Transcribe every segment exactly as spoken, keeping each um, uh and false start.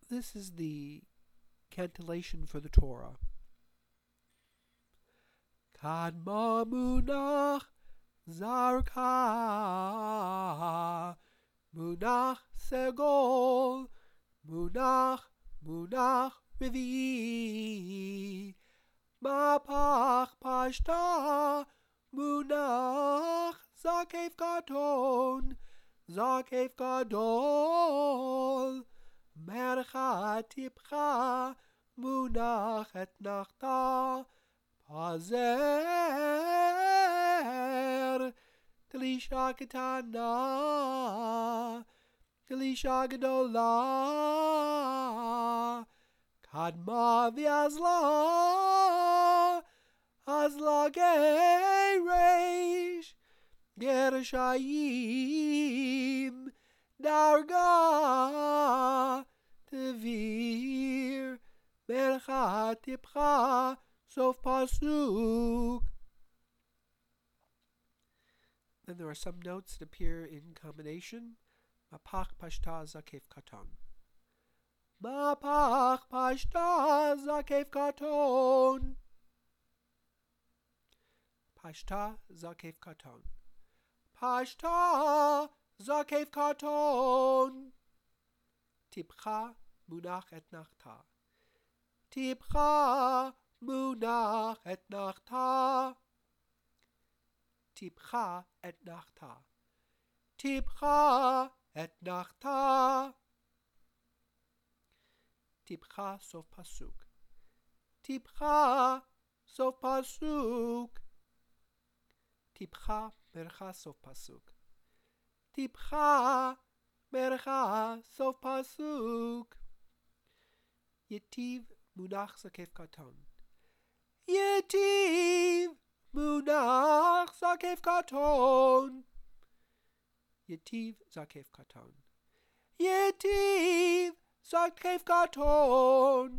This is the cantillation for the Torah. Kadma munach zarka, munach segol, munach, munach revi, mapach pashta, munach zakef katon, zakef gadol, mercha tipcha, munach et nachta, Pazer, Talisha Ketana, Talisha Gedola, Kadma V'Azla, Azla Geresh, Gershayim, Darga, Tevir, Mercha Tipcha, Sof Pasuk. Then there are some notes that appear in combination. Mapach Pashta Zakef Katon. Mapach Pashta Zakef Katon. Pashta Zakef Katon. Pashta Zakef Katon. Tipcha Munach et Nachta. Tipcha Munach et nachta, tipcha et nachta, tipcha et nachta, tipcha sof pasuk, tipcha sof pasuk, tipcha mercha sof pasuk, tipcha mercha sof pasuk, yetiv munach zakef katon. Yetiv munach zakef katon. Yetiv zakef katon. Yetiv zakef katon.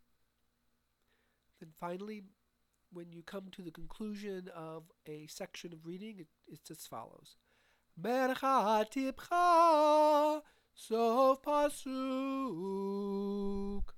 Then finally, when you come to the conclusion of a section of reading, it, it's as follows. Mercha tipcha sof pasuk.